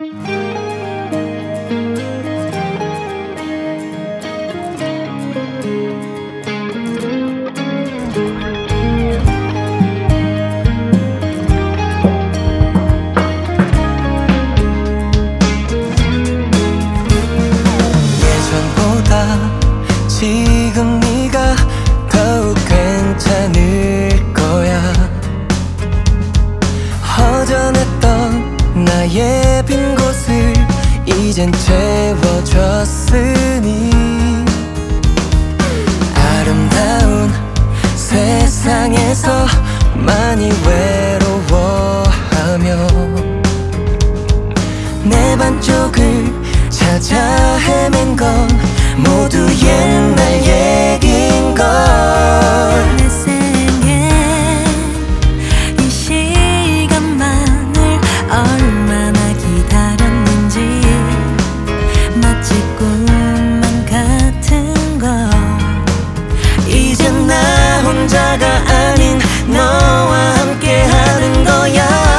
지금 네가 더욱 괜찮을 거야. 허전했던 나의 빈 곳을 이젠 채워줬으니 아름다운 세상에서 많이 외로워하며 내 반쪽을 찾아 헤맨 건 모두 옛날 얘긴걸. 내 생에 이 시간만을 얼마나 기다렸는지 마치 꿈만 같은 걸. 이젠 나 혼자가 아닌 너와 함께 하는 거야.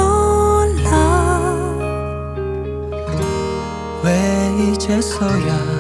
왜 이제서야